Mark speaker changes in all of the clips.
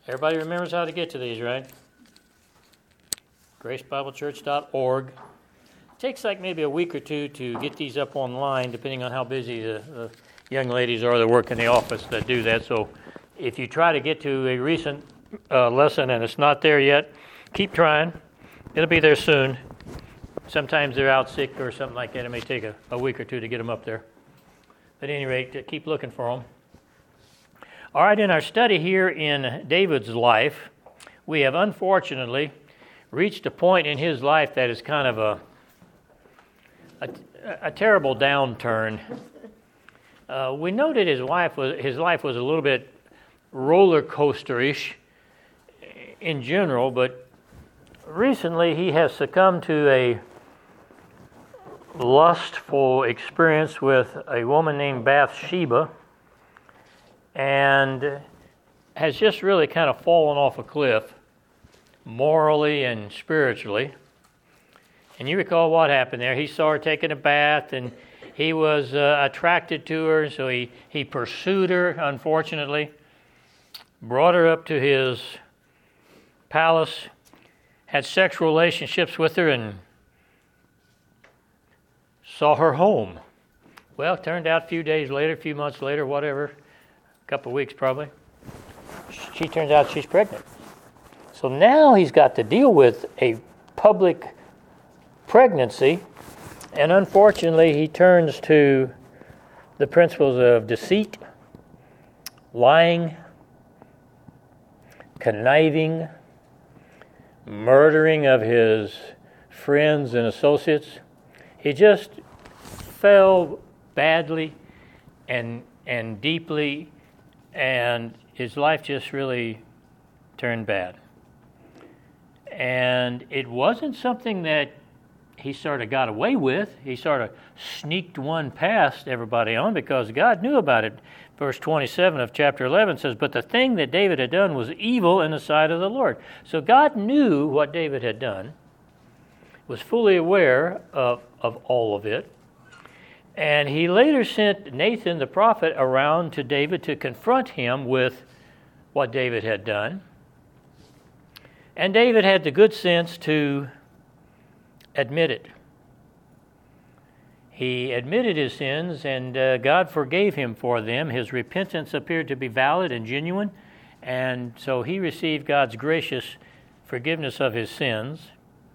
Speaker 1: Everybody remembers how to get to these, right? GraceBibleChurch.org. It takes like maybe a week or two to get these up online, depending on how busy the young ladies are that work in the office that do that. So if you try to get to a recent lesson and it's not there yet, keep trying. It'll be there soon. Sometimes they're out sick or something like that. It may take a week or two to get them up there. But at any rate, keep looking for them. All right, in our study here in David's life, we have unfortunately reached a point in his life that is kind of a terrible downturn. We noted his life was a little bit roller coaster-ish in general, but recently he has succumbed to a lustful experience with a woman named Bathsheba, and has just really kind of fallen off a cliff, morally and spiritually. And you recall what happened there. He saw her taking a bath, and he was attracted to her, so he pursued her, unfortunately, brought her up to his palace, had sexual relationships with her, and saw her home. Well, it turned out a few days later, a few months later, whatever, a couple of weeks probably, she turns out she's pregnant. So now he's got to deal with a public pregnancy, and unfortunately he turns to the principles of deceit, lying, conniving, murdering of his friends and associates. He just fell badly and deeply, and his life just really turned bad. And it wasn't something that he sort of got away with. He sort of sneaked one past everybody on because God knew about it. Verse 27 of chapter 11 says, "But the thing that David had done was evil in the sight of the Lord." So God knew what David had done, was fully aware of all of it. And he later sent Nathan the prophet around to David to confront him with what David had done. And David had the good sense to admit it. He admitted his sins, and God forgave him for them. His repentance appeared to be valid and genuine, and so he received God's gracious forgiveness of his sins.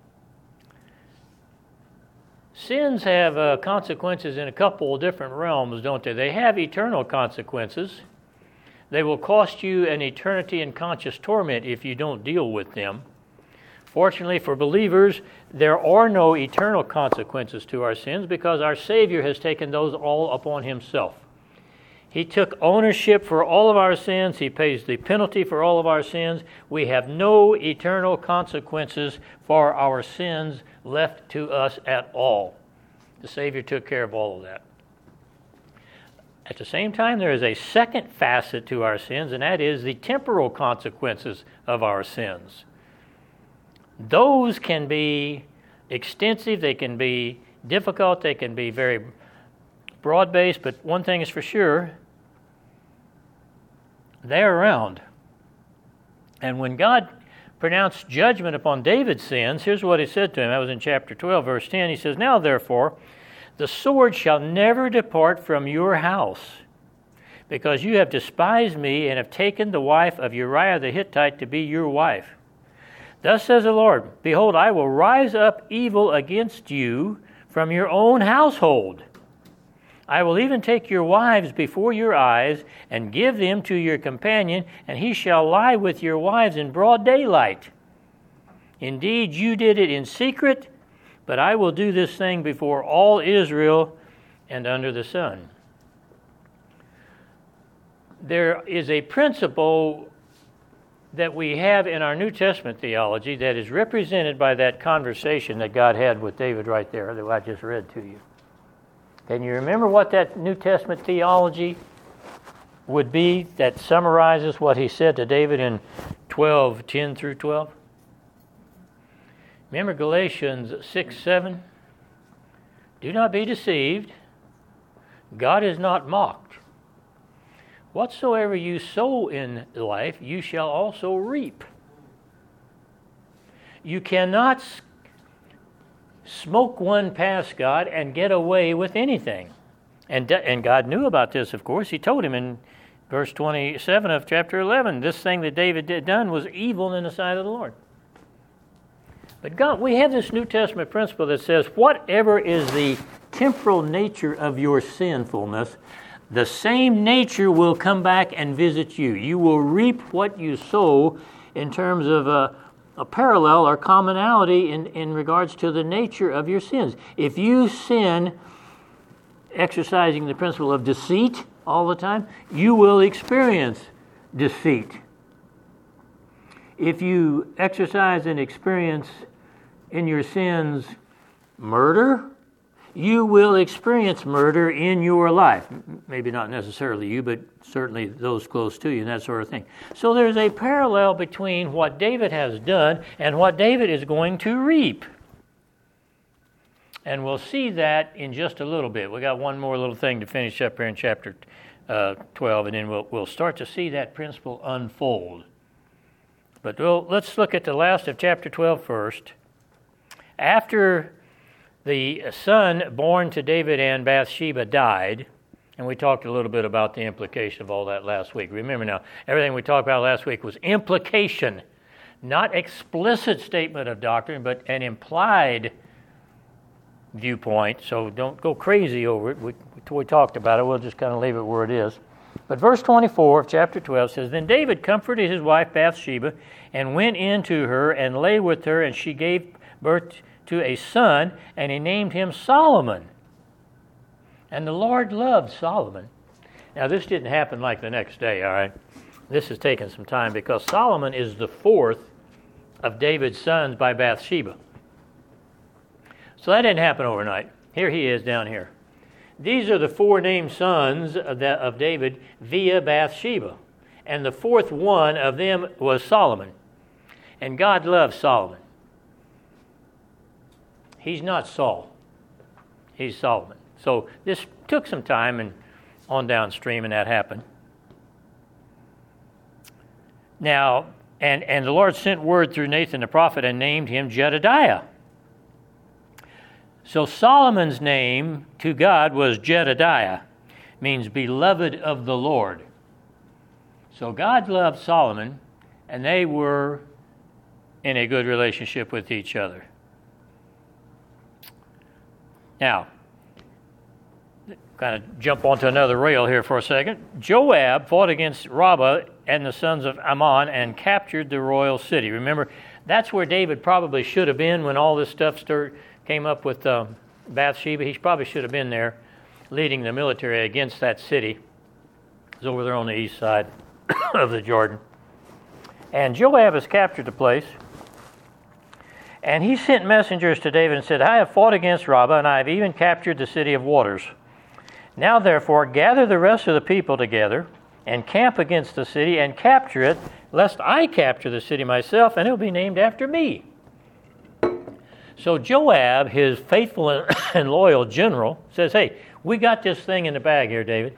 Speaker 1: Sins have consequences in a couple of different realms, don't they? They have eternal consequences. They will cost you an eternity in conscious torment if you don't deal with them. Fortunately for believers, there are no eternal consequences to our sins because our Savior has taken those all upon himself. He took ownership for all of our sins. He pays the penalty for all of our sins. We have no eternal consequences for our sins left to us at all. The Savior took care of all of that. At the same time, there is a second facet to our sins, and that is the temporal consequences of our sins. Those can be extensive, they can be difficult, they can be very broad-based, but one thing is for sure, they're around. And when God pronounced judgment upon David's sins, here's what he said to him. That was in chapter 12, verse 10. He says, "Now therefore, the sword shall never depart from your house, because you have despised me and have taken the wife of Uriah the Hittite to be your wife. Thus says the Lord, behold, I will rise up evil against you from your own household. I will even take your wives before your eyes and give them to your companion, and he shall lie with your wives in broad daylight. Indeed, you did it in secret, but I will do this thing before all Israel and under the sun." There is a principle that we have in our New Testament theology that is represented by that conversation that God had with David right there that I just read to you. Can you remember what that New Testament theology would be that summarizes what he said to David in 12:10 through 12? Remember Galatians 6:7? "Do not be deceived. God is not mocked. Whatsoever you sow in life, you shall also reap. You cannot smoke one past God and get away with anything. And God knew about this, of course. He told him in verse 27 of chapter 11, this thing that David had done was evil in the sight of the Lord. But God, we have this New Testament principle that says, whatever is the temporal nature of your sinfulness, the same nature will come back and visit you. You will reap what you sow in terms of a parallel or commonality in regards to the nature of your sins. If you sin exercising the principle of deceit all the time, you will experience deceit. If you exercise and experience in your sins murder, you will experience murder in your life. Maybe not necessarily you, but certainly those close to you and that sort of thing. So there's a parallel between what David has done and what David is going to reap. And we'll see that in just a little bit. We got one more little thing to finish up here in chapter 12, and then we'll start to see that principle unfold. But let's look at the last of chapter 12 first. After the son born to David and Bathsheba died, and we talked a little bit about the implication of all that last week. Remember now, everything we talked about last week was implication, not explicit statement of doctrine, but an implied viewpoint. So don't go crazy over it. We talked about it. We'll just kind of leave it where it is. But verse 24 of chapter 12 says, Then David comforted his wife Bathsheba and went in to her and lay with her, and she gave birth to a son, and he named him Solomon. And the Lord loved Solomon. Now, this didn't happen like the next day, all right? This has taken some time because Solomon is the fourth of David's sons by Bathsheba. So that didn't happen overnight. Here he is down here. These are the four named sons of David via Bathsheba. And the fourth one of them was Solomon. And God loves Solomon. He's not Saul. He's Solomon. So this took some time and on downstream, and that happened. Now, and the Lord sent word through Nathan the prophet and named him Jedediah. So Solomon's name to God was Jedediah, means beloved of the Lord. So God loved Solomon, and they were in a good relationship with each other. Now, kind of jump onto another rail here for a second. Joab fought against Rabbah and the sons of Ammon and captured the royal city. Remember, that's where David probably should have been when all this stuff came up with Bathsheba. He probably should have been there leading the military against that city. It's over there on the east side of the Jordan. And Joab has captured the place. And he sent messengers to David and said, I have fought against Rabbah, and I have even captured the city of waters. Now, therefore, gather the rest of the people together and camp against the city and capture it, lest I capture the city myself, and it will be named after me. So Joab, his faithful and loyal general, says, hey, we got this thing in the bag here, David.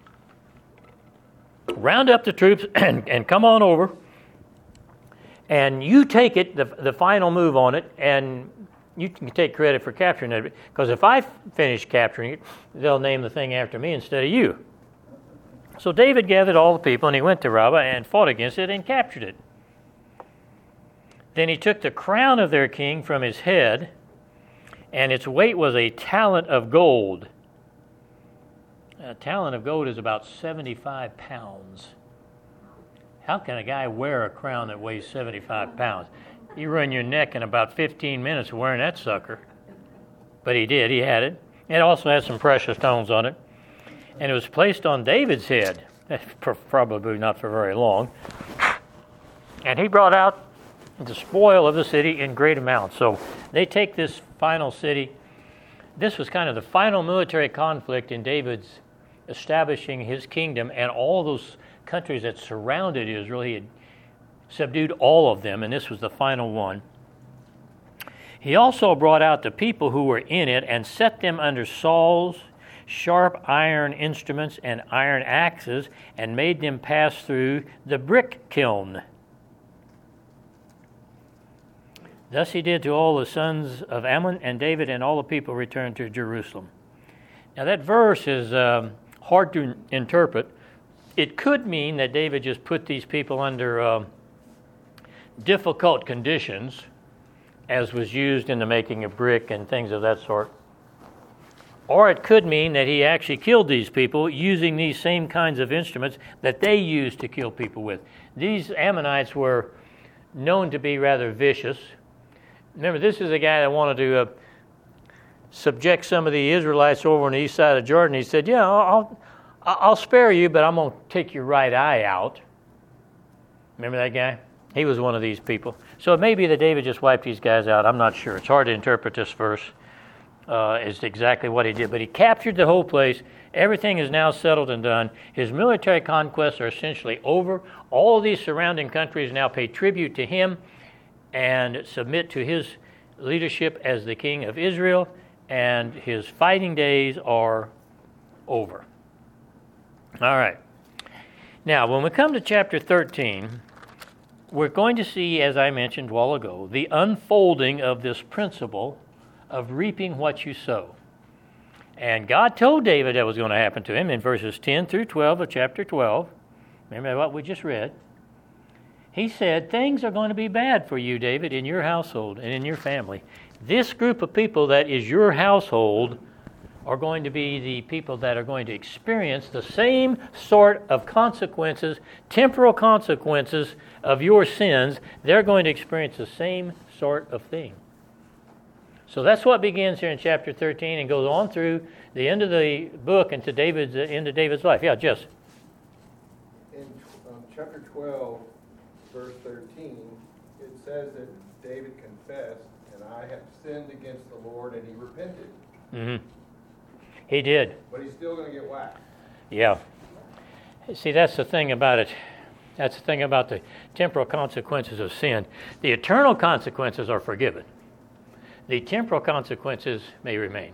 Speaker 1: Round up the troops and come on over. And you take it, the final move on it, and you can take credit for capturing it. Because if I finish capturing it, they'll name the thing after me instead of you. So David gathered all the people, and he went to Rabbah and fought against it and captured it. Then he took the crown of their king from his head, and its weight was a talent of gold. A talent of gold is about 75 pounds. How can a guy wear a crown that weighs 75 pounds? You run your neck in about 15 minutes wearing that sucker. But he did. He had it. It also had some precious stones on it. And it was placed on David's head. Probably not for very long. And he brought out the spoil of the city in great amounts. So they take this final city. This was kind of the final military conflict in David's establishing his kingdom, and all those countries that surrounded Israel. He had subdued all of them, and this was the final one. He also brought out the people who were in it and set them under Saul's, sharp iron instruments and iron axes, and made them pass through the brick kiln. Thus he did to all the sons of Ammon, and David and all the people returned to Jerusalem. Now that verse is hard to interpret. It could mean that David just put these people under difficult conditions, as was used in the making of brick and things of that sort. Or it could mean that he actually killed these people using these same kinds of instruments that they used to kill people with. These Ammonites were known to be rather vicious. Remember, this is a guy that wanted to subject some of the Israelites over on the east side of Jordan. He said, yeah, I'll spare you, but I'm going to take your right eye out. Remember that guy? He was one of these people. So it may be that David just wiped these guys out. I'm not sure. It's hard to interpret this verse as exactly what he did. But he captured the whole place. Everything is now settled and done. His military conquests are essentially over. All of these surrounding countries now pay tribute to him and submit to his leadership as the king of Israel, and his fighting days are over. All right. Now, when we come to chapter 13, we're going to see, as I mentioned a while ago, the unfolding of this principle of reaping what you sow. And God told David that was going to happen to him in verses 10 through 12 of chapter 12. Remember what we just read? He said, things are going to be bad for you, David, in your household and in your family. This group of people that is your household are going to be the people that are going to experience the same sort of consequences, temporal consequences of your sins. They're going to experience the same sort of thing. So that's what begins here in chapter 13 and goes on through the end of the book into end of David's life. Yeah, Jess.
Speaker 2: In chapter 12, verse 13, it says that David confessed, and I have sinned against the Lord, and he repented.
Speaker 1: Mm-hmm. He did.
Speaker 2: But he's still going to get whacked.
Speaker 1: Yeah. See, that's the thing about it. That's the thing about the temporal consequences of sin. The eternal consequences are forgiven. The temporal consequences may remain.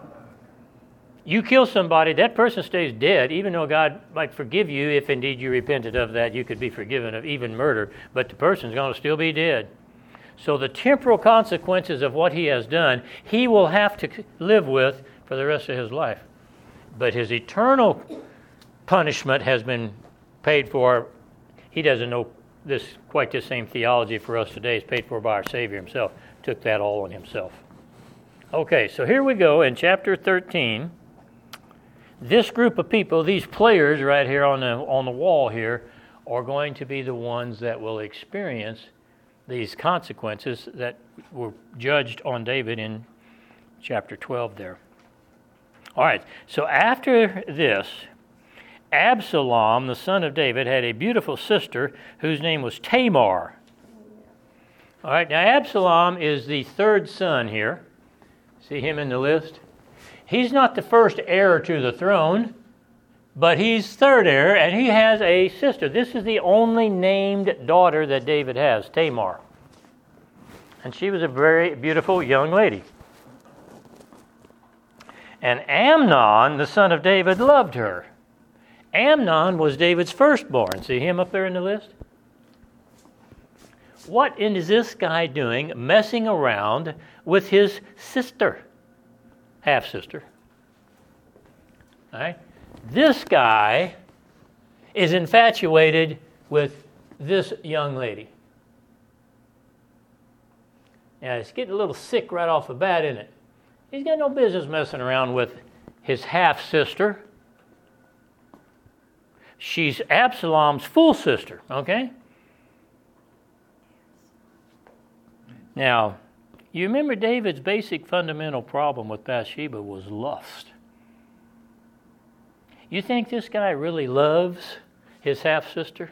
Speaker 1: You kill somebody, that person stays dead, even though God might forgive you if indeed you repented of that. You could be forgiven of even murder, but the person's going to still be dead. So the temporal consequences of what he has done, he will have to live with for the rest of his life. But his eternal punishment has been paid for. He doesn't know quite the same theology for us today. It's paid for by our Savior himself. Took that all on himself. Okay, so here we go in chapter 13. This group of people, these players right here on the wall here, are going to be the ones that will experience these consequences that were judged on David in chapter 12 there. All right, so after this, Absalom, the son of David, had a beautiful sister whose name was Tamar. All right, now Absalom is the third son here. See him in the list? He's not the first heir to the throne, but he's third heir, and he has a sister. This is the only named daughter that David has, Tamar. And she was a very beautiful young lady. And Amnon, the son of David, loved her. Amnon was David's firstborn. See him up there in the list? What is this guy doing messing around with his sister? Half-sister. All right? This guy is infatuated with this young lady. Now, it's getting a little sick right off the bat, isn't it? He's got no business messing around with his half-sister. She's Absalom's full sister, okay? Now, you remember David's basic fundamental problem with Bathsheba was lust. You think this guy really loves his half-sister?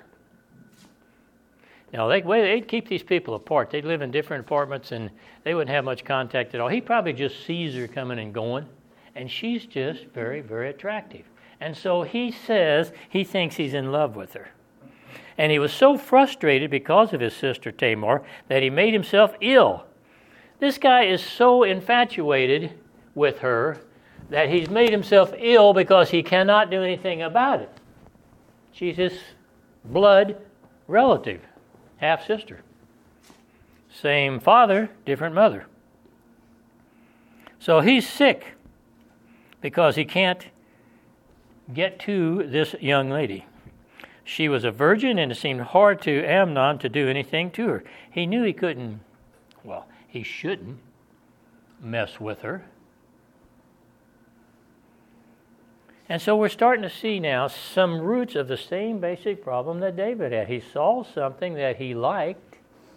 Speaker 1: Now, they'd keep these people apart. They'd live in different apartments, and they wouldn't have much contact at all. He probably just sees her coming and going, and she's just very, very attractive. And so he says he thinks he's in love with her. And he was so frustrated because of his sister Tamar that he made himself ill. This guy is so infatuated with her that he's made himself ill because he cannot do anything about it. She's his blood relative, half-sister. Same father, different mother. So he's sick because he can't get to this young lady. She was a virgin, and it seemed hard to Amnon to do anything to her. He knew he couldn't, well, he shouldn't mess with her. And so we're starting to see now some roots of the same basic problem that David had. He saw something that he liked,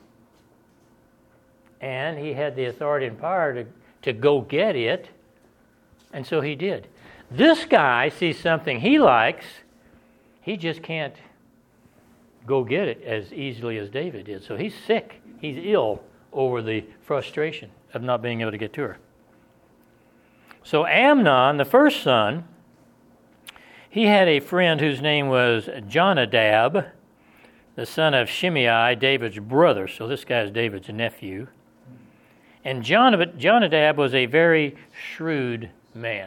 Speaker 1: and he had the authority and power to go get it, and so he did. This guy sees something he likes, he just can't go get it as easily as David did. So he's sick, he's ill over the frustration of not being able to get to her. So Amnon, the first son, he had a friend whose name was Jonadab, the son of Shimei, David's brother. So this guy is David's nephew. And Jonadab was a very shrewd man.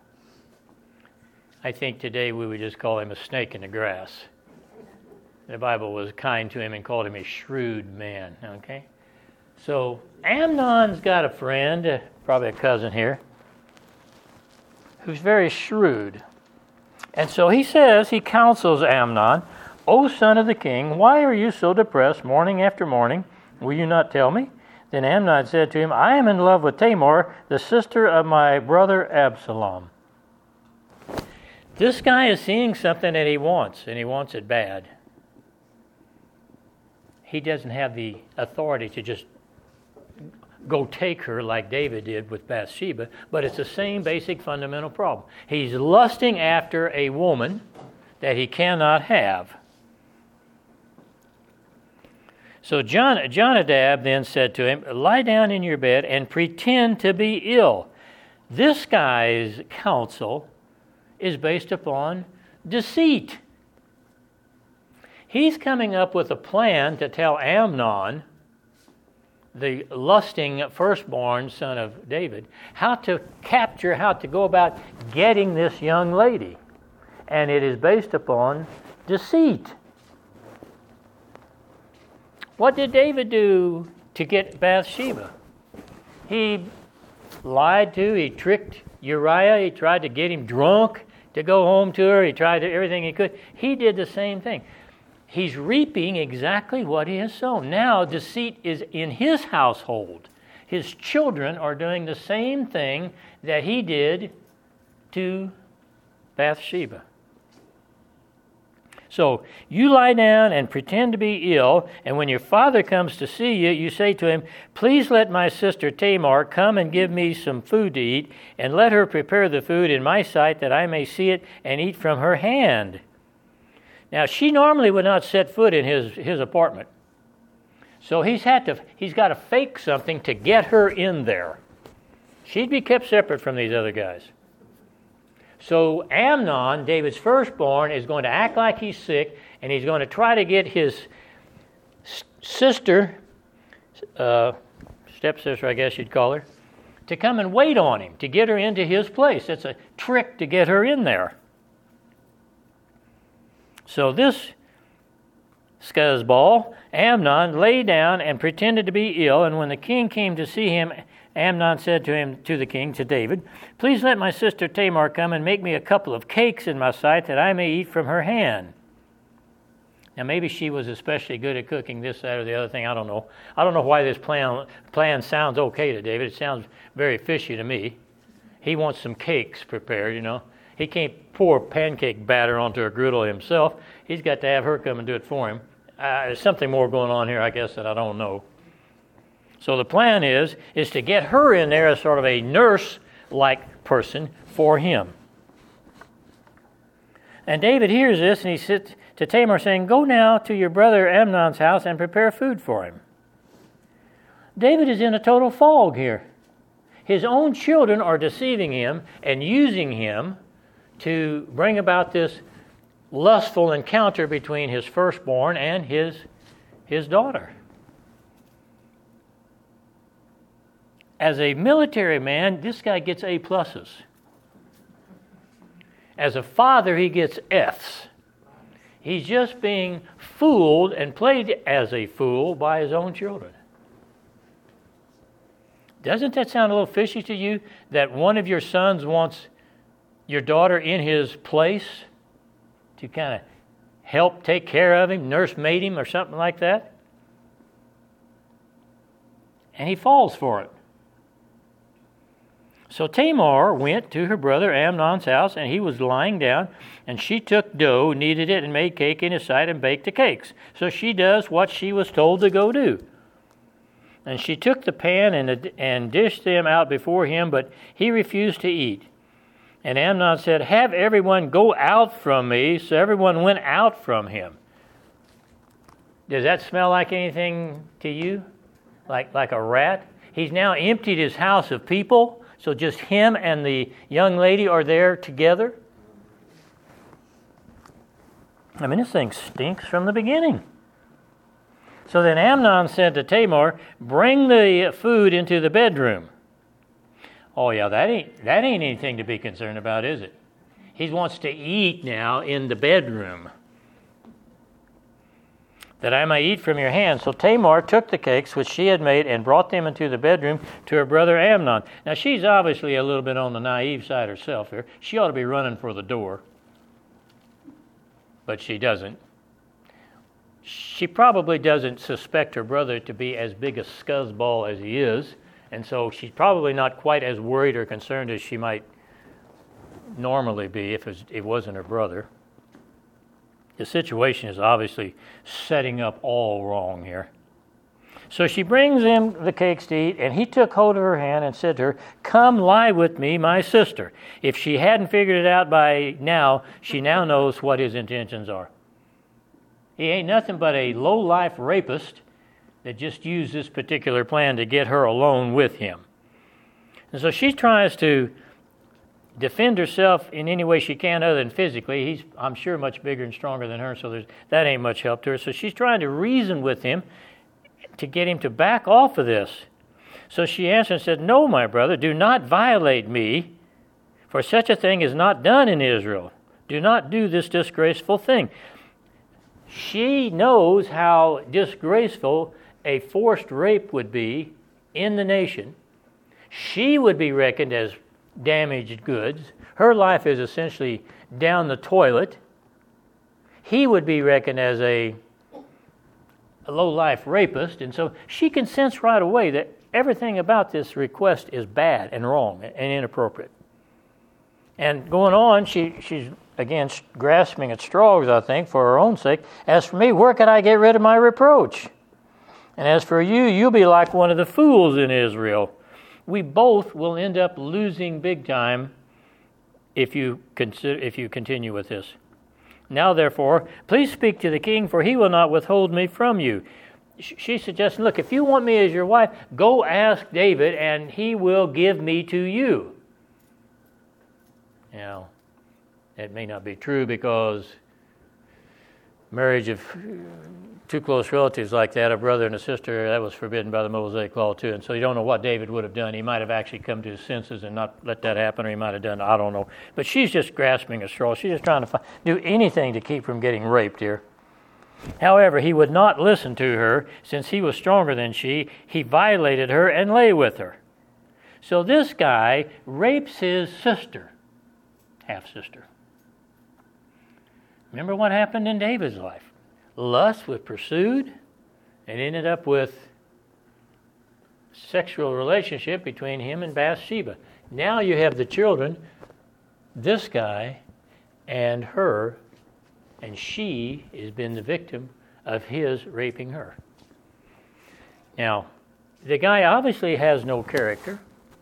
Speaker 1: I think today we would just call him a snake in the grass. The Bible was kind to him and called him a shrewd man. Okay? So Amnon's got a friend, probably a cousin here, who's very shrewd. And so he counsels Amnon, "O son of the king, why are you so depressed morning after morning? Will you not tell me?" Then Amnon said to him, "I am in love with Tamar, the sister of my brother Absalom." This guy is seeing something that he wants, and he wants it bad. He doesn't have the authority to just go take her like David did with Bathsheba, but it's the same basic fundamental problem. He's lusting after a woman that he cannot have. So Jonadab then said to him, "Lie down in your bed and pretend to be ill." This guy's counsel is based upon deceit. He's coming up with a plan to tell Amnon, the lusting firstborn son of David, how to go about getting this young lady. And it is based upon deceit. What did David do to get Bathsheba? He he tricked Uriah, he tried to get him drunk to go home to her, he tried everything he could. He did the same thing. He's reaping exactly what he has sown. Now deceit is in his household. His children are doing the same thing that he did to Bathsheba. So you lie down and pretend to be ill, and when your father comes to see you, you say to him, "Please let my sister Tamar come and give me some food to eat, and let her prepare the food in my sight that I may see it and eat from her hand." Now, she normally would not set foot in his apartment. So he's got to fake something to get her in there. She'd be kept separate from these other guys. So Amnon, David's firstborn, is going to act like he's sick, and he's going to try to get his sister, stepsister I guess you'd call her, to come and wait on him, to get her into his place. It's a trick to get her in there. So this scuzzball, Amnon, lay down and pretended to be ill, and when the king came to see him, Amnon said to the king, to David, "Please let my sister Tamar come and make me a couple of cakes in my sight that I may eat from her hand." Now maybe she was especially good at cooking this, that, or the other thing. I don't know. I don't know why this plan sounds okay to David. It sounds very fishy to me. He wants some cakes prepared, He can't pour pancake batter onto a griddle himself. He's got to have her come and do it for him. There's something more going on here, I guess, that I don't know. So the plan is to get her in there as sort of a nurse-like person for him. And David hears this, and he says to Tamar, saying, "Go now to your brother Amnon's house and prepare food for him." David is in a total fog here. His own children are deceiving him and using him to bring about this lustful encounter between his firstborn and his daughter. As a military man, this guy gets A+. As a father, he gets F's. He's just being fooled and played as a fool by his own children. Doesn't that sound a little fishy to you, that one of your sons wants your daughter in his place to kind of help take care of him, nursemaid him or something like that? And he falls for it. So Tamar went to her brother Amnon's house, and he was lying down, and she took dough, kneaded it, and made cake in his sight, and baked the cakes. So she does what she was told to go do. And she took the pan and dished them out before him, but he refused to eat. And Amnon said, "Have everyone go out from me." So everyone went out from him. Does that smell like anything to you? Like a rat? He's now emptied his house of people, so just him and the young lady are there together. I mean, this thing stinks from the beginning. So then Amnon said to Tamar, "Bring the food into the bedroom." Oh yeah, that ain't anything to be concerned about, is it? He wants to eat now in the bedroom. "That I may eat from your hand." So Tamar took the cakes which she had made and brought them into the bedroom to her brother Amnon. Now she's obviously a little bit on the naive side herself here. She ought to be running for the door, but she doesn't. She probably doesn't suspect her brother to be as big a scuzzball as he is, and so she's probably not quite as worried or concerned as she might normally be if it wasn't her brother. The situation is obviously setting up all wrong here. So she brings him the cakes to eat, and he took hold of her hand and said to her, "Come lie with me, my sister." If she hadn't figured it out by now, she now knows what his intentions are. He ain't nothing but a low-life rapist that just used this particular plan to get her alone with him. And so she tries to defend herself in any way she can other than physically. He's, I'm sure, much bigger and stronger than her, so that ain't much help to her. So she's trying to reason with him to get him to back off of this. So she answered and said, "No, my brother, do not violate me, for such a thing is not done in Israel. Do not do this disgraceful thing." She knows how disgraceful a forced rape would be in the nation. She would be reckoned as damaged goods. Her life is essentially down the toilet. He would be reckoned as a low-life rapist, and so she can sense right away that everything about this request is bad and wrong and inappropriate. And going on, she's again grasping at straws, I think, for her own sake. "As for me, where could I get rid of my reproach? And as for you, you'll be like one of the fools in Israel. We both will end up losing big time if you continue with this. Now, therefore, please speak to the king, for he will not withhold me from you." She suggests, look, if you want me as your wife, go ask David, and he will give me to you. Now, it may not be true, because marriage of two close relatives like that, a brother and a sister, that was forbidden by the Mosaic Law too. And so you don't know what David would have done. He might have actually come to his senses and not let that happen, or he might have done, I don't know. But she's just grasping at straws. She's just trying to do anything to keep from getting raped here. However, he would not listen to her. Since he was stronger than she, he violated her and lay with her. So this guy rapes his sister, half-sister. Remember what happened in David's life. Lust was pursued and ended up with sexual relationship between him and Bathsheba. Now you have the children, this guy and her, and she has been the victim of his raping her. Now, the guy obviously has no character,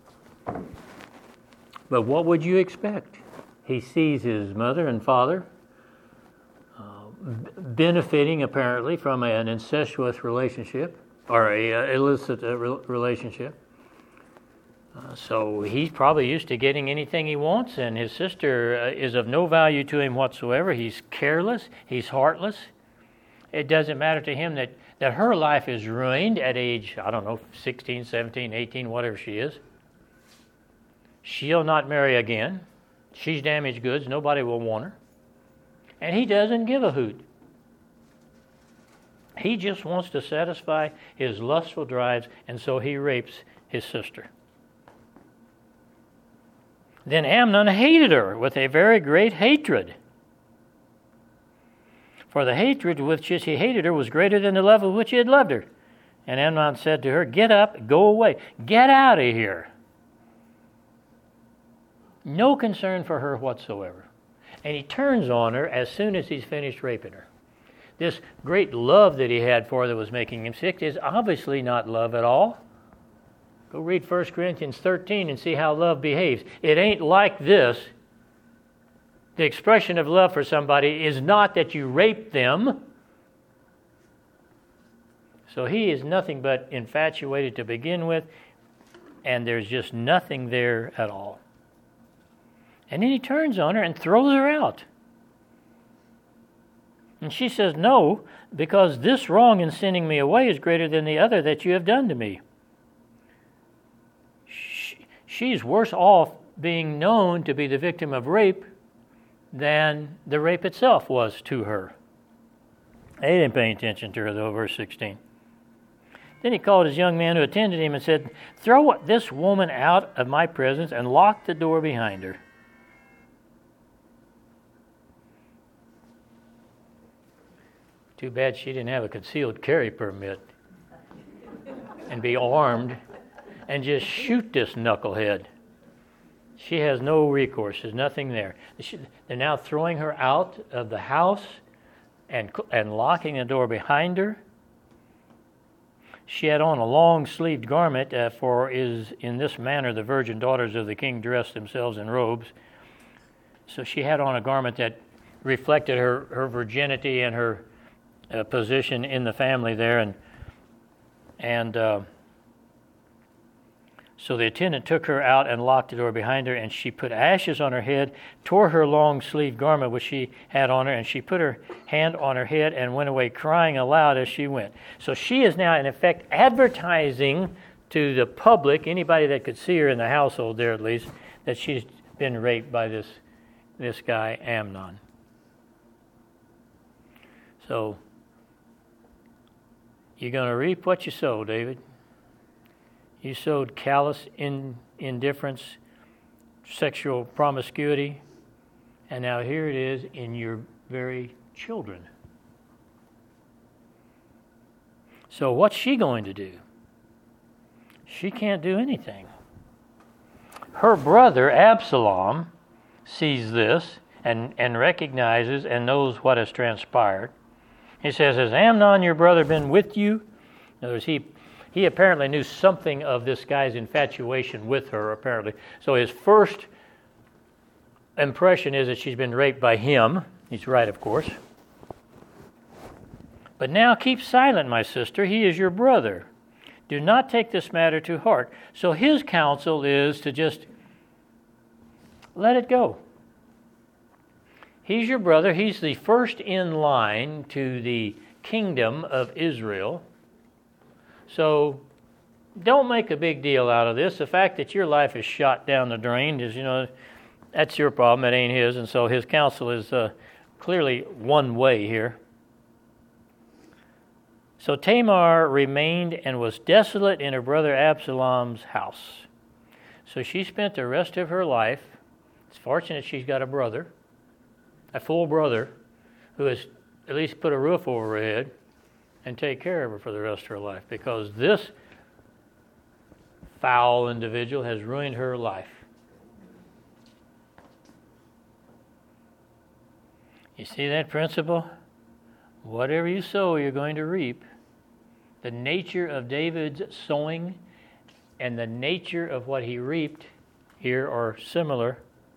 Speaker 1: but what would you expect? He sees his mother and father benefiting apparently from an incestuous relationship or a illicit relationship. So he's probably used to getting anything he wants, and his sister is of no value to him whatsoever. He's careless. He's heartless. It doesn't matter to him that her life is ruined at age, 16, 17, 18, whatever she is. She'll not marry again. She's damaged goods. Nobody will want her. And he doesn't give a hoot. He just wants to satisfy his lustful drives, and so he rapes his sister. Then Amnon hated her with a very great hatred. For the hatred with which he hated her was greater than the love with which he had loved her. And Amnon said to her, "Get up, go away, get out of here." No concern for her whatsoever. And he turns on her as soon as he's finished raping her. This great love that he had for her that was making him sick is obviously not love at all. Go read 1 Corinthians 13 and see how love behaves. It ain't like this. The expression of love for somebody is not that you rape them. So he is nothing but infatuated to begin with, and there's just nothing there at all. And then he turns on her and throws her out. And she says, "No, because this wrong in sending me away is greater than the other that you have done to me." She's worse off being known to be the victim of rape than the rape itself was to her. They didn't pay attention to her, though, verse 16. Then he called his young man who attended him and said, "Throw this woman out of my presence and lock the door behind her." Too bad she didn't have a concealed carry permit and be armed and just shoot this knucklehead. She has no recourse. There's nothing there. They're now throwing her out of the house and locking the door behind her. She had on a long-sleeved garment, for is in this manner the virgin daughters of the king dressed themselves in robes. So she had on a garment that reflected her virginity and her position in the family there, and so the attendant took her out and locked the door behind her, and she put ashes on her head, tore her long-sleeved garment which she had on her, and she put her hand on her head and went away crying aloud as she went. So she is now, in effect, advertising to the public, anybody that could see her in the household there at least, that she's been raped by this guy, Amnon. So you're going to reap what you sow, David. You sowed callous indifference, sexual promiscuity, and now here it is in your very children. So what's she going to do? She can't do anything. Her brother, Absalom, sees this and recognizes and knows what has transpired. He says, "Has Amnon, your brother, been with you?" In other words, he apparently knew something of this guy's infatuation with her, apparently. So his first impression is that she's been raped by him. He's right, of course. "But now keep silent, my sister. He is your brother. Do not take this matter to heart." So his counsel is to just let it go. He's your brother. He's the first in line to the kingdom of Israel. So don't make a big deal out of this. The fact that your life is shot down the drain is, that's your problem. It ain't his. And so his counsel is clearly one way here. So Tamar remained and was desolate in her brother Absalom's house. So she spent the rest of her life. It's fortunate she's got a brother, a full brother, who has at least put a roof over her head and take care of her for the rest of her life, because this foul individual has ruined her life. You see that principle? Whatever you sow, you're going to reap. The nature of David's sowing and the nature of what he reaped here are similar.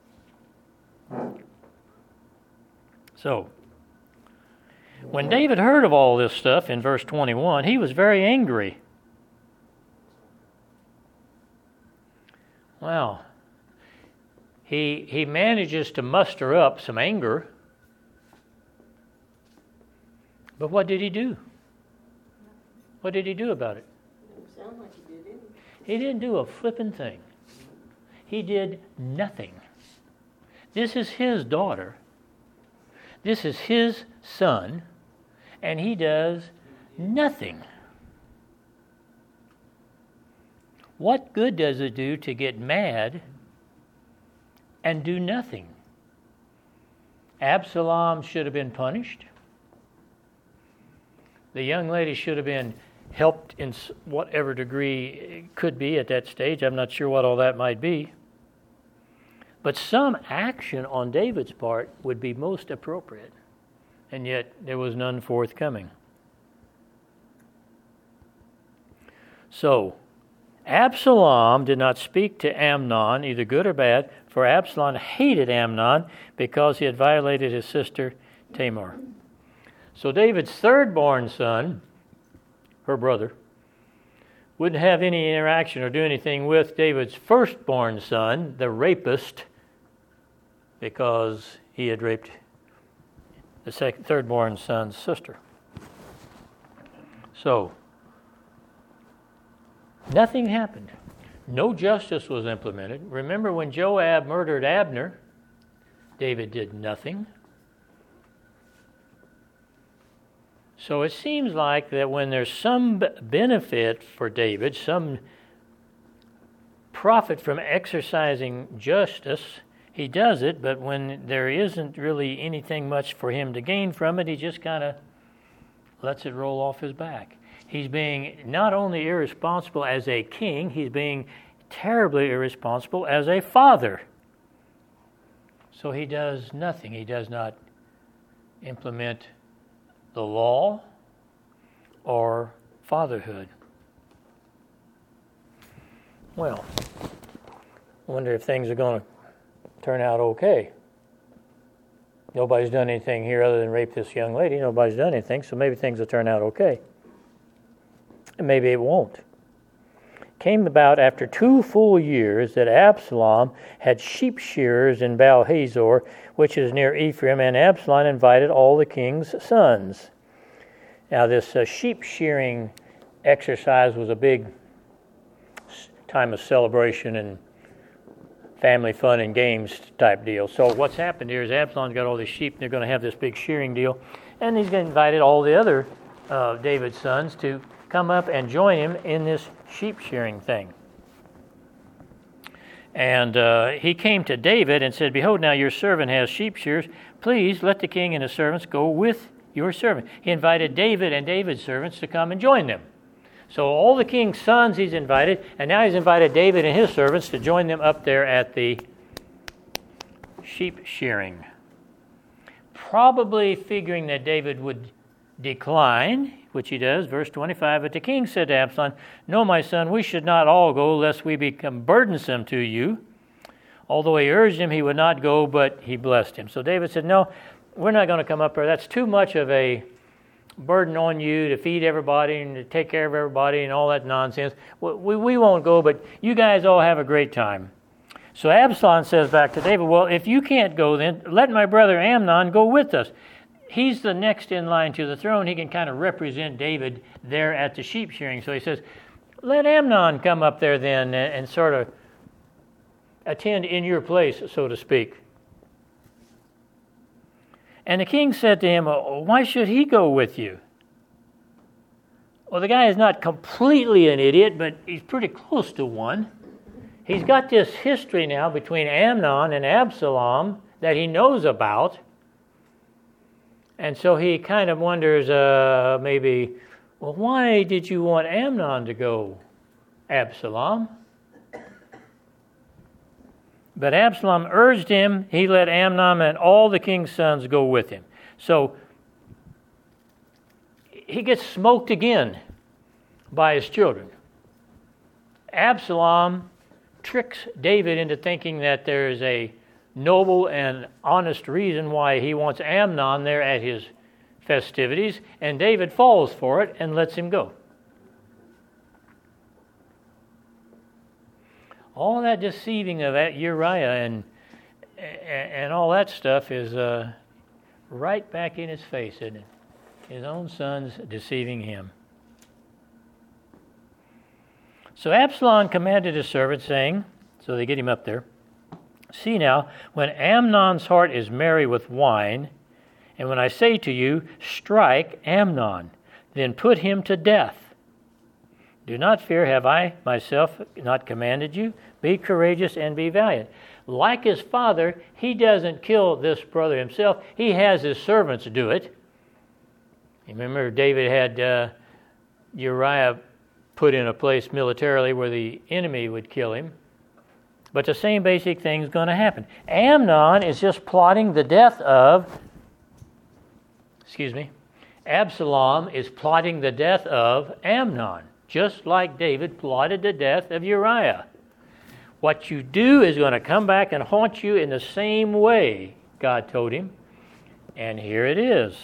Speaker 1: So, when David heard of all this stuff in verse 21, he was very angry. Well, he manages to muster up some anger. But what did he do? What did he do about it?
Speaker 3: It sounds like he did, didn't
Speaker 1: He didn't do a flippin' thing. He did nothing. This is his daughter. This is his son, and he does nothing. What good does it do to get mad and do nothing? Absalom should have been punished. The young lady should have been helped in whatever degree it could be at that stage. I'm not sure what all that might be. But some action on David's part would be most appropriate. And yet there was none forthcoming. So, Absalom did not speak to Amnon, either good or bad, for Absalom hated Amnon because he had violated his sister Tamar. So David's third-born son, her brother, wouldn't have any interaction or do anything with David's firstborn son, the rapist, because he had raped the third-born son's sister. So, nothing happened. No justice was implemented. Remember when Joab murdered Abner, David did nothing. So it seems like that when there's some benefit for David, some profit from exercising justice, he does it, but when there isn't really anything much for him to gain from it, he just kind of lets it roll off his back. He's being not only irresponsible as a king, he's being terribly irresponsible as a father. So he does nothing. He does not implement the law or fatherhood. Well, I wonder if things are going to turn out okay. Nobody's done anything here other than rape this young lady. Nobody's done anything, so maybe things will turn out okay. And maybe it won't. Came about after 2 full years that Absalom had sheep shearers in Baal Hazor, which is near Ephraim, and Absalom invited all the king's sons. Now this sheep shearing exercise was a big time of celebration and family fun and games type deal. So what's happened here is Absalom's got all these sheep, and they're going to have this big shearing deal, and he's invited all the other David's sons to come up and join him in this sheep shearing thing. And he came to David and said, "Behold, now your servant has sheep shearers. Please let the king and his servants go with your servant." He invited David and David's servants to come and join them. So all the king's sons he's invited, and now he's invited David and his servants to join them up there at the sheep shearing. Probably figuring that David would decline, which he does. Verse 25, "But the king said to Absalom, 'No, my son, we should not all go, lest we become burdensome to you.' Although he urged him, he would not go, but he blessed him." So David said, "No, we're not going to come up there. That's too much of a burden on you to feed everybody and to take care of everybody and all that nonsense. We won't go, but you guys all have a great time." So Absalom says back to David, "Well, if you can't go, then let my brother Amnon go with us. He's the next in line to the throne. He can kind of represent David there at the sheep shearing." So he says, "Let Amnon come up there then and sort of attend in your place, so to speak." And the king said to him, "Why should he go with you?" Well, the guy is not completely an idiot, but he's pretty close to one. He's got this history now between Amnon and Absalom that he knows about. And so he kind of wonders, maybe, well, why did you want Amnon to go, Absalom? But Absalom urged him. He let Amnon and all the king's sons go with him. So he gets smoked again by his children. Absalom tricks David into thinking that there is a noble and honest reason why he wants Amnon there at his festivities, and David falls for it and lets him go. All that deceiving of Uriah and all that stuff is right back in his face, isn't it? His own sons deceiving him. So Absalom commanded his servants, saying, so they get him up there, See now, when Amnon's heart is merry with wine, and when I say to you, strike Amnon, then put him to death. Do not fear, have I myself not commanded you? Be courageous and be valiant. Like his father, he doesn't kill this brother himself. He has his servants do it. You remember David had Uriah put in a place militarily where the enemy would kill him. But the same basic thing is going to happen. Amnon is just plotting the death of, Absalom is plotting the death of Amnon, just like David plotted the death of Uriah. What you do is going to come back and haunt you in the same way, God told him. And here it is.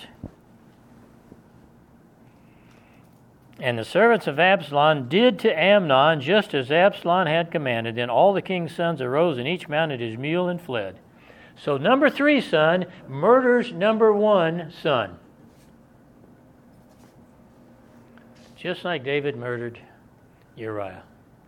Speaker 1: And the servants of Absalom did to Amnon just as Absalom had commanded. Then all the king's sons arose, and each mounted his mule and fled. So number 3 son murders number 1 son. Just like David murdered Uriah.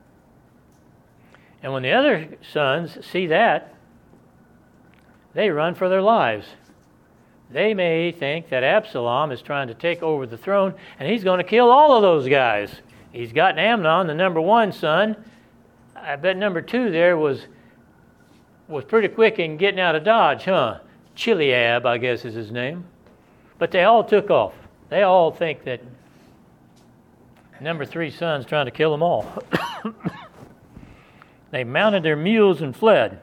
Speaker 1: And when the other sons see that, they run for their lives. They may think that Absalom is trying to take over the throne, and he's going to kill all of those guys. He's got Amnon, the number 1 son. I bet number 2 there was pretty quick in getting out of Dodge, huh? Chileab, I guess is his name. But they all took off. They all think that number 3 son's trying to kill them all. They mounted their mules and fled.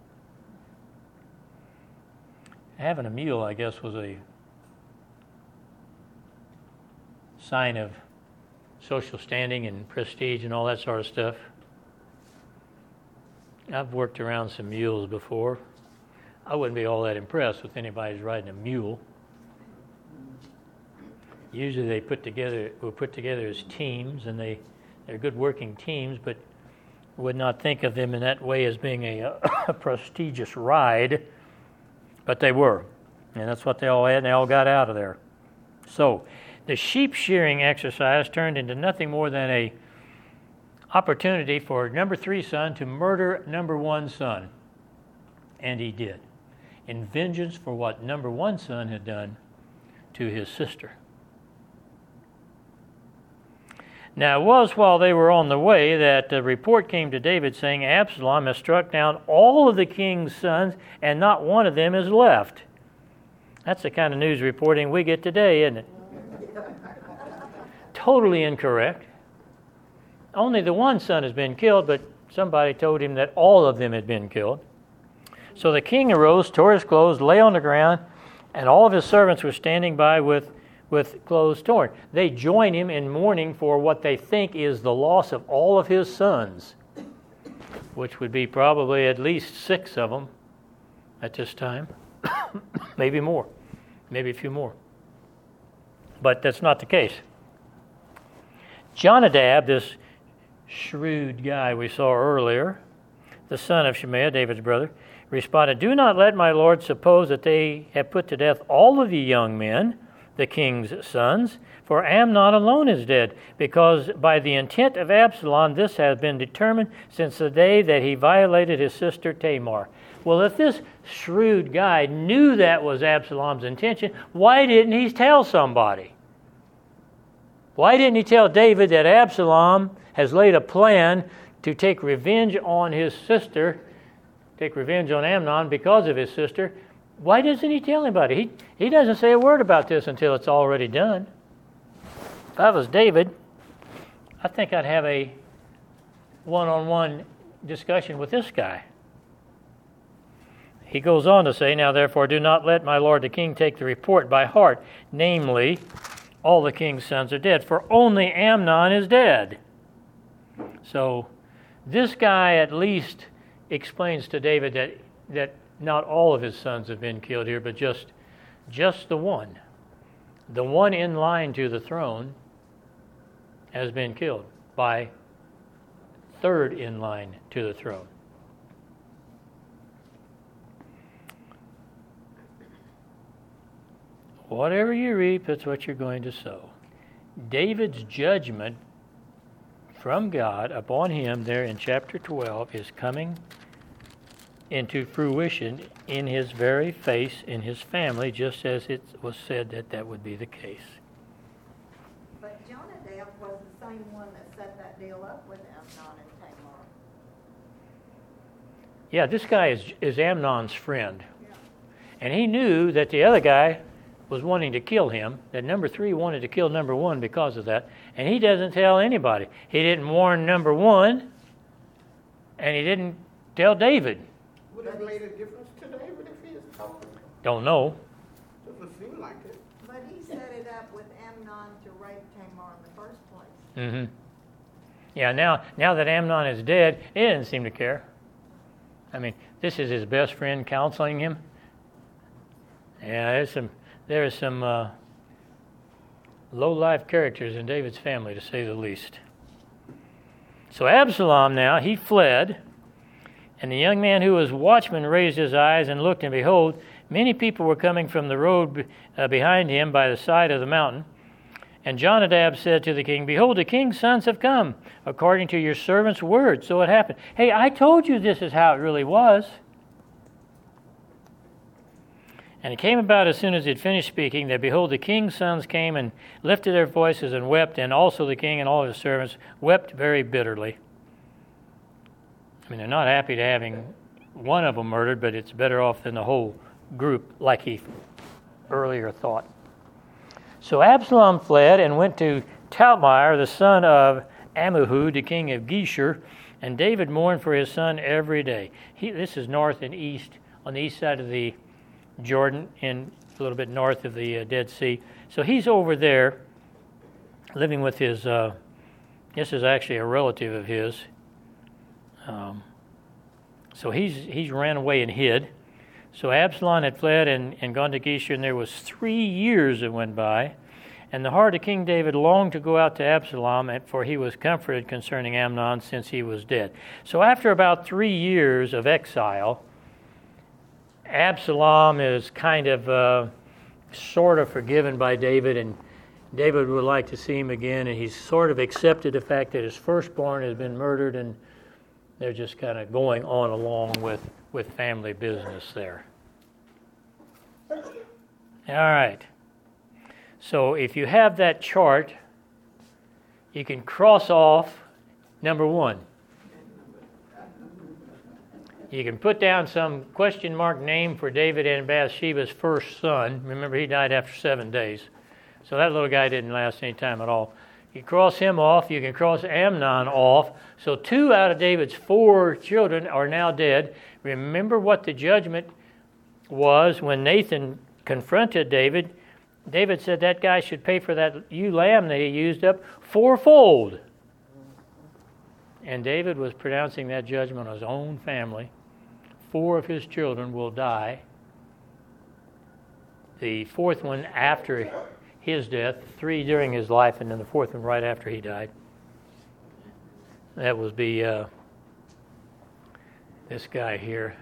Speaker 1: Having a mule, I guess, was a sign of social standing and prestige and all that sort of stuff. I've worked around some mules before. I wouldn't be all that impressed with anybody who's riding a mule. Usually they were put together as teams, and they're good working teams, but would not think of them in that way as being a prestigious ride. But they were, and that's what they all had, and they all got out of there. So the sheep shearing exercise turned into nothing more than a opportunity for number 3 son to murder number 1 son. And he did, in vengeance for what number 1 son had done to his sister. Now it was while they were on the way that a report came to David saying, Absalom has struck down all of the king's sons, and not one of them is left. That's the kind of news reporting we get today, isn't it? Totally incorrect. Only the 1 son has been killed, but somebody told him that all of them had been killed. So the king arose, tore his clothes, lay on the ground, and all of his servants were standing by with clothes torn. They join him in mourning for what they think is the loss of all of his sons, which would be probably at least 6 of them at this time. Maybe more, maybe a few more. But that's not the case. Jonadab, this shrewd guy we saw earlier, the son of Shemaiah, David's brother, responded, Do not let my lord suppose that they have put to death all of the young men, the king's sons, for Amnon alone is dead, because by the intent of Absalom this has been determined since the day that he violated his sister Tamar. Well, if this shrewd guy knew that was Absalom's intention, why didn't he tell somebody? Why didn't he tell David that Absalom has laid a plan to take revenge on his sister, take revenge on Amnon because of his sister? Why doesn't he tell anybody? He doesn't say a word about this until it's already done. If I was David, I think I'd have a one-on-one discussion with this guy. He goes on to say, Now therefore do not let my lord the king take the report by heart, namely, all the king's sons are dead, for only Amnon is dead. So this guy at least explains to David that not all of his sons have been killed here, but just the one. The one in line to the throne has been killed by third in line to the throne. Whatever you reap, that's what you're going to sow. David's judgment from God upon him there in chapter 12 is coming into fruition in his very face, in his family, just as it was said that that would be the case.
Speaker 3: But Jonadab was the same one that set that deal up with Amnon and Tamar.
Speaker 1: Yeah, this guy is Amnon's friend.
Speaker 3: Yeah.
Speaker 1: And he knew that the other guy was wanting to kill him, that number 3 wanted to kill number 1 because of that. And he doesn't tell anybody. He didn't warn number 1, and he didn't tell David.
Speaker 4: Would it have made a difference to David if he had told him?
Speaker 1: Don't know.
Speaker 4: Doesn't seem like it.
Speaker 3: But he set it up with Amnon to rape Tamar in the first place.
Speaker 1: Mm-hmm. Yeah, now that Amnon is dead, he didn't seem to care. I mean, this is his best friend counseling him. Yeah, there are some low-life characters in David's family, to say the least. So Absalom now, he fled, and the young man who was watchman raised his eyes and looked, and behold, many people were coming from the road behind him by the side of the mountain. And Jonadab said to the king, behold, the king's sons have come, according to your servant's word. So it happened. Hey, I told you this is how it really was. And it came about as soon as he had finished speaking, that behold, the king's sons came and lifted their voices and wept, and also the king and all his servants wept very bitterly. I mean, they're not happy to having one of them murdered, but it's better off than the whole group, like he earlier thought. So Absalom fled and went to Talmai, the son of Ammihud, the king of Geshur, and David mourned for his son every day. This is north and east, on the east side of the Jordan, and a little bit north of the Dead Sea. So he's over there living with his, this is actually a relative of his. So he's ran away and hid. So Absalom had fled and gone to Geshur, and there was 3 years that went by. And the heart of King David longed to go out to Absalom, for he was comforted concerning Amnon since he was dead. So after about 3 years of exile, Absalom is kind of sort of forgiven by David, and David would like to see him again, and he's sort of accepted the fact that his firstborn has been murdered, and they're just kind of going on along with family business there. All right. So if you have that chart, you can cross off number 1. You can put down some question mark name for David and Bathsheba's first son. Remember, he died after 7 days. So that little guy didn't last any time at all. You cross him off. You can cross Amnon off. So 2 out of David's 4 children are now dead. Remember what the judgment was when Nathan confronted David. David said that guy should pay for that ewe lamb that he used up 4-fold. And David was pronouncing that judgment on his own family. 4 of his children will die. The 4th one after his death, 3 during his life, and then the 4th one right after he died. That would be this guy here.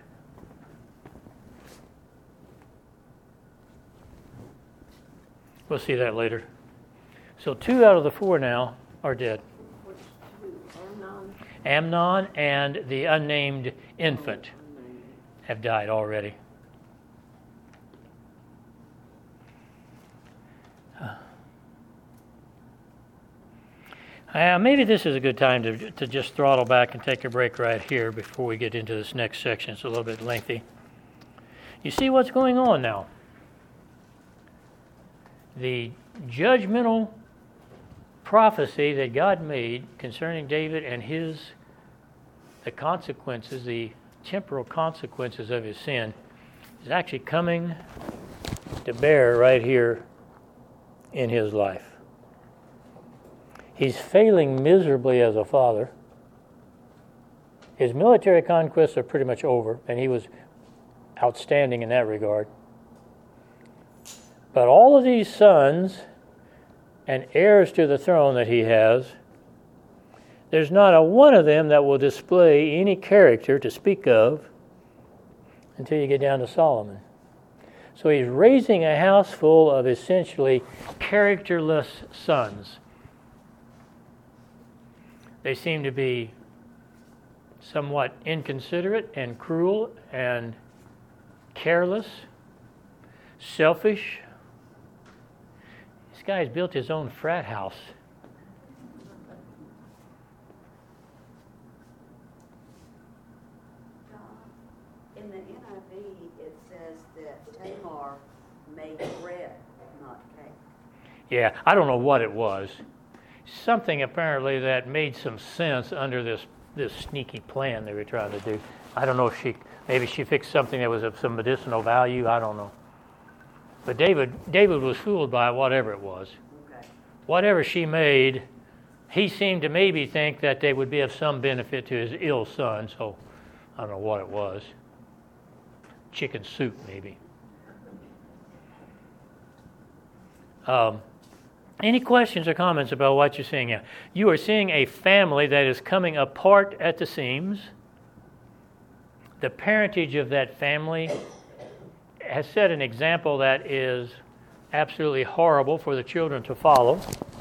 Speaker 1: We'll see that later. So 2 out of the 4 now are dead.
Speaker 5: Which 2?
Speaker 1: Amnon and the unnamed infant have died already. Maybe this is a good time to just throttle back and take a break right here before we get into this next section. It's a little bit lengthy. You see what's going on now? The judgmental prophecy that God made concerning David and the consequences, the temporal consequences of his sin, is actually coming to bear right here in his life. He's failing miserably as a father. His military conquests are pretty much over, and he was outstanding in that regard. But all of these sons and heirs to the throne that he has, there's not a one of them that will display any character to speak of until you get down to Solomon. So he's raising a house full of essentially characterless sons. They seem to be somewhat inconsiderate and cruel and careless, selfish. This guy's built his own frat house.
Speaker 5: In the NIV, it says that Tamar made bread, not cake.
Speaker 1: Yeah, I don't know what it was. Something apparently that made some sense under this sneaky plan they were trying to do. I don't know if maybe she fixed something that was of some medicinal value. I don't know. But David was fooled by whatever it was.
Speaker 5: Okay.
Speaker 1: Whatever she made, he seemed to maybe think that they would be of some benefit to his ill son. So I don't know what it was. Chicken soup, maybe. Any questions or comments about what you're seeing here? You are seeing a family that is coming apart at the seams. The parentage of that family has set an example that is absolutely horrible for the children to follow.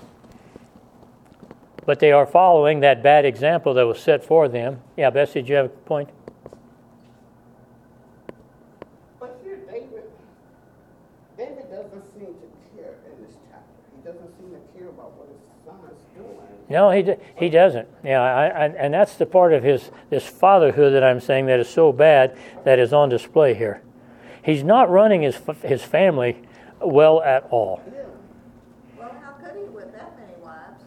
Speaker 1: But they are following that bad example that was set for them. Yeah, Bessie, do you have a point?
Speaker 4: But here, David doesn't seem to care in this chapter. He doesn't seem to care about what his son is doing.
Speaker 1: No, he doesn't. Yeah, and that's the part of this fatherhood that I'm saying that is so bad that is on display here. He's not running his family well at all.
Speaker 3: Yeah. Well, how could he with that many wives?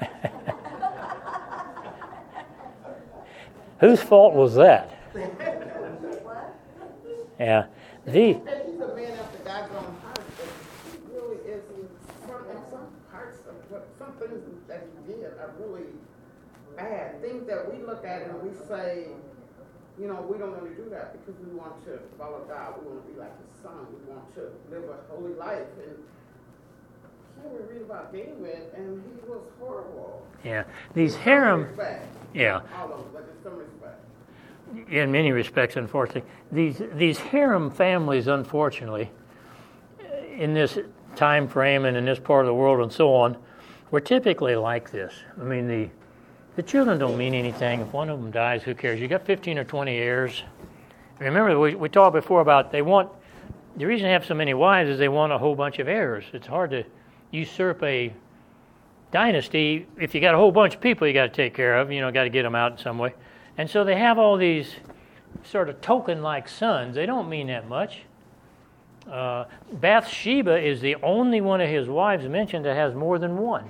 Speaker 1: Whose fault was that?
Speaker 3: What?
Speaker 1: Yeah,
Speaker 4: He's a man after God's own heart, but he really isn't. Some parts of some things that he did are really bad. Things that we look at and we say, we don't want to do that because we want to follow God. We want to be like his son. We want to live a holy life. And here we read about David, and he was horrible.
Speaker 1: yeah. These harem,
Speaker 4: Respect.
Speaker 1: yeah.
Speaker 4: All of them, but in some respect.
Speaker 1: In many respects, unfortunately, these harem families, unfortunately, in this time frame and in this part of the world and so on, were typically like this. I mean, the children don't mean anything. If one of them dies, who cares? You got 15 or 20 heirs. Remember, we talked before about the reason they have so many wives is they want a whole bunch of heirs. It's hard to usurp a dynasty if you got a whole bunch of people you got to take care of. Got to get them out in some way. And so they have all these sort of token-like sons. They don't mean that much. Bathsheba is the only one of his wives mentioned that has more than one.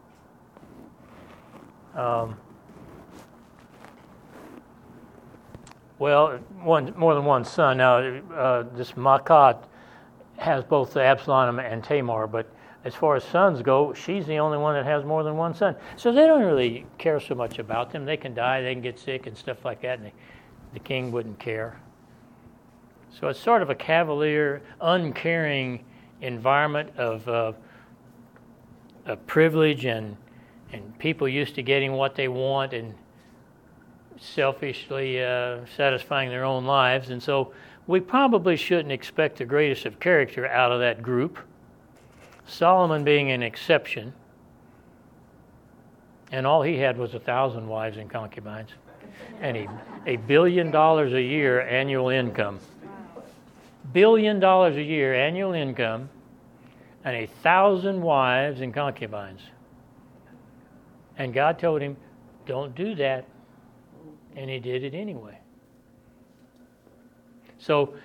Speaker 1: More than one son. Now, this Maacah has both Absalom and Tamar, but as far as sons go, she's the only one that has more than one son. So they don't really care so much about them. They can die, they can get sick and stuff like that, and the king wouldn't care. So it's sort of a cavalier, uncaring environment of privilege and people used to getting what they want and selfishly satisfying their own lives. And so we probably shouldn't expect the greatest of character out of that group. Solomon being an exception, and all he had was 1,000 wives and concubines, and $1 billion a year annual income. $1 billion a year annual income, and 1,000 wives and concubines. And God told him, don't do that, and he did it anyway. So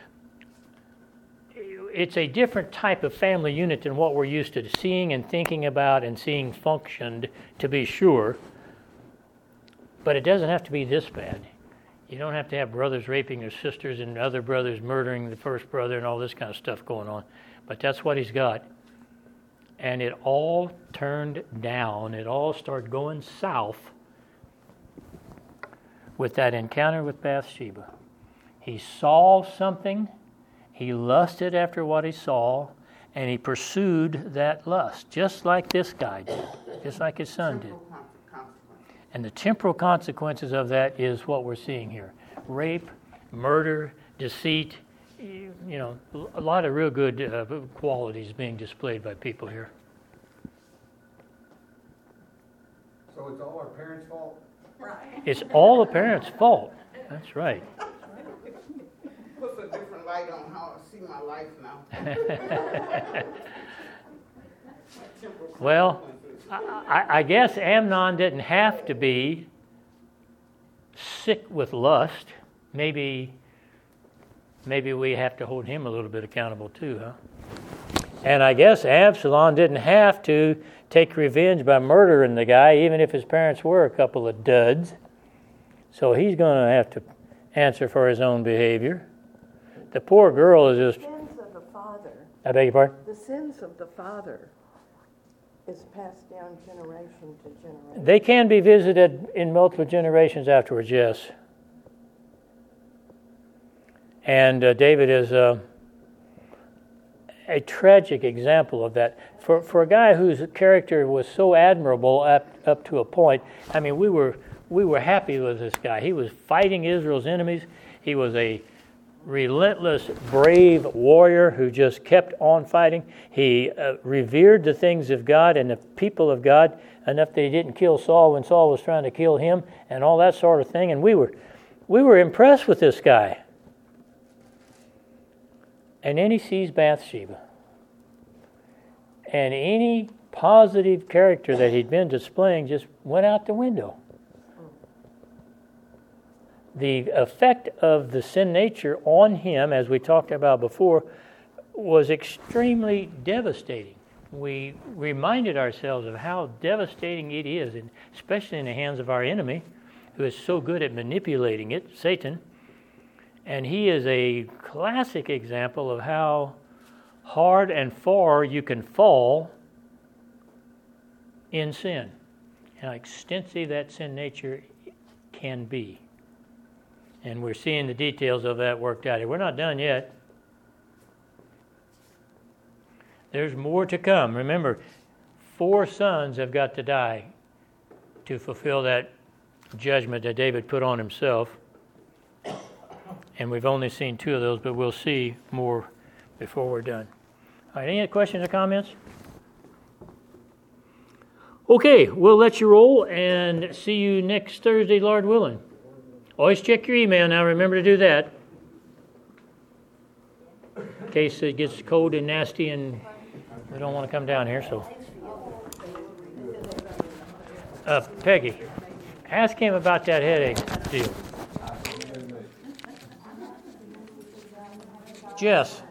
Speaker 1: it's a different type of family unit than what we're used to seeing and thinking about and seeing functioned, to be sure. But it doesn't have to be this bad. You don't have to have brothers raping their sisters and other brothers murdering the first brother and all this kind of stuff going on. But that's what he's got. And it all turned down. It all started going south with that encounter with Bathsheba. He saw something. He lusted after what he saw, and he pursued that lust, just like this guy did, just like his son did. And the temporal consequences of that is what we're seeing here. Rape, murder, deceit, a lot of real good qualities being displayed by people here.
Speaker 2: So it's all our parents' fault?
Speaker 1: It's all the parents' fault. That's right.
Speaker 4: Puts a different light on how I see my life now.
Speaker 1: Well, I guess Amnon didn't have to be sick with lust. Maybe we have to hold him a little bit accountable too, huh? And I guess Absalom didn't have to take revenge by murdering the guy, even if his parents were a couple of duds. So he's going to have to answer for his own behavior. The poor girl is just...
Speaker 6: The sins of the father.
Speaker 1: I beg your pardon?
Speaker 6: The sins of the father is passed down generation to generation.
Speaker 1: They can be visited in multiple generations afterwards, yes. And David is a tragic example of that. For a guy whose character was so admirable up to a point, I mean, we were happy with this guy. He was fighting Israel's enemies. He was a relentless, brave warrior who just kept on fighting. He revered the things of God and the people of God enough that he didn't kill Saul when Saul was trying to kill him and all that sort of thing. And we were impressed with this guy. And then he sees Bathsheba. And any positive character that he'd been displaying just went out the window. The effect of the sin nature on him, as we talked about before, was extremely devastating. We reminded ourselves of how devastating it is, and especially in the hands of our enemy, who is so good at manipulating it, Satan. And he is a classic example of how hard and far you can fall in sin, how extensive that sin nature can be. And we're seeing the details of that worked out here. We're not done yet. There's more to come. Remember, 4 sons have got to die to fulfill that judgment that David put on himself. And we've only seen 2 of those, but we'll see more before we're done. All right, any other questions or comments? Okay, we'll let you roll and see you next Thursday, Lord willing. Always check your email now. Remember to do that. In case it gets cold and nasty and we don't want to come down here. So, Peggy, ask him about that headache deal. Jess.